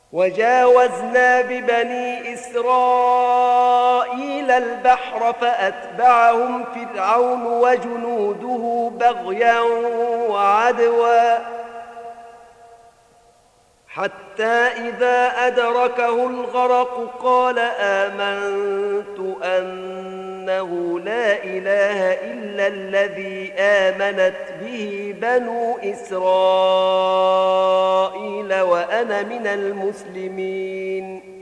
وجاوزنا ببني إسرائيل البحر فأتبعهم فرعون وجنوده بغيا وعدوا حتى إذا أدركه الغرق قال آمنت أنه لا إله إلا الذي آمنت به بنو إسرائيل وأنا من المسلمين